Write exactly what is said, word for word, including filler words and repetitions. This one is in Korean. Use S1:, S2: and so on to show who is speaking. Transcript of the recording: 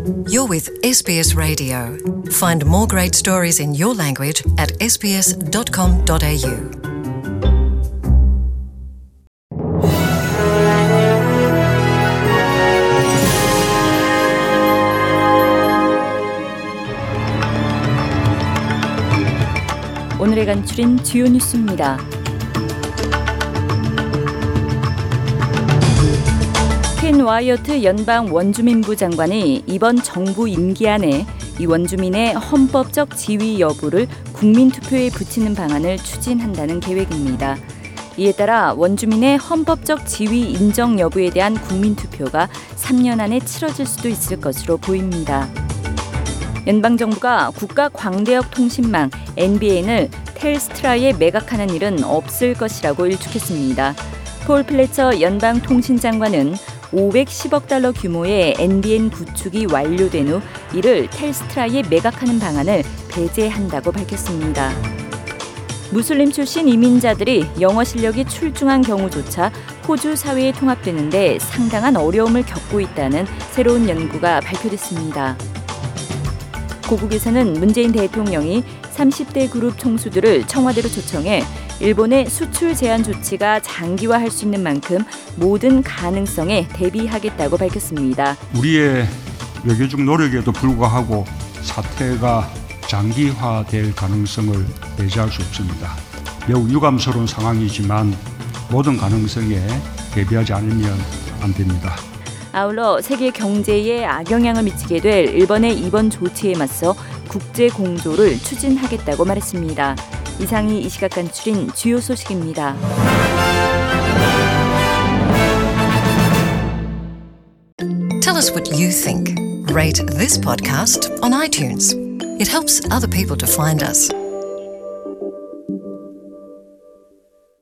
S1: You're with 에스비에스 Radio. Find more great stories in your language at 에스 비 에스 닷 컴 닷 에이 유.
S2: 오늘의 간추린 주요 뉴스입니다. 켄 와이어트 연방 원주민부 장관이 이번 정부 임기 안에 이 원주민의 헌법적 지위 여부를 국민투표에 붙이는 방안을 추진한다는 계획입니다. 이에 따라 원주민의 헌법적 지위 인정 여부에 대한 국민투표가 삼 년 안에 치러질 수도 있을 것으로 보입니다. 연방정부가 국가 광대역 통신망 엔비엔을 텔스트라에 매각하는 일은 없을 것이라고 일축했습니다. 폴 플래처 연방통신장관은 오백십억 달러 규모의 엔비엔 구축이 완료된 후 이를 텔스트라에 매각하는 방안을 배제한다고 밝혔습니다. 무슬림 출신 이민자들이 영어 실력이 출중한 경우조차 호주 사회에 통합되는데 상당한 어려움을 겪고 있다는 새로운 연구가 발표됐습니다. 고국에서는 문재인 대통령이 삼십 대 그룹 총수들을 청와대로 초청해 일본의 수출 제한 조치가 장기화할 수 있는 만큼 모든 가능성에 대비하겠다고 밝혔습니다.
S3: 우리의 외교적 노력에도 불구하고 사태가 장기화될 가능성을 배제할 수 없습니다. 매우 유감스러운 상황이지만 모든 가능성에 대비하지 않으면 안 됩니다.
S2: 아울러 세계 경제에 악영향을 미치게 될 일본의 이번 조치에 맞서 국제 공조를 추진하겠다고 말했습니다. 이상이 이 시각 간추린 주요 소식입니다.
S1: Tell us what you think. Rate this podcast on iTunes. It helps other people to find us.